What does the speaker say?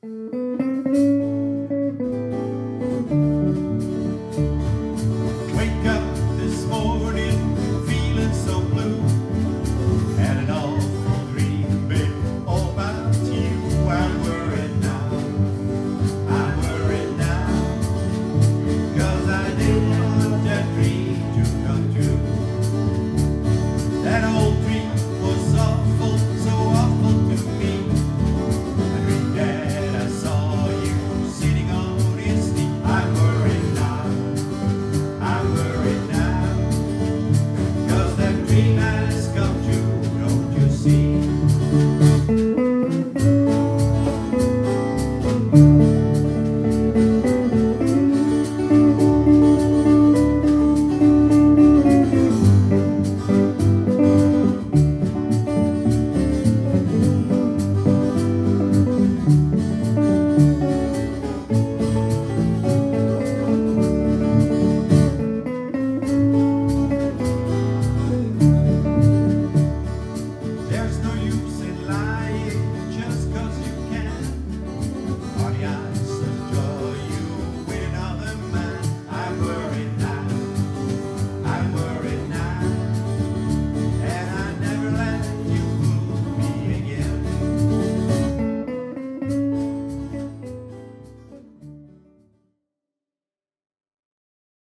Wake up this morning feeling so blue. Had an awful dream, babe, all about you. I'm worried now, I'm worried now, 'cause I didn't want that dream to come true. That old dream was awful, so awful to me. I dreamed that I saw you sitting on his knee. I'm worried now, I'm worried now, 'cause that dream has come true, don't you see?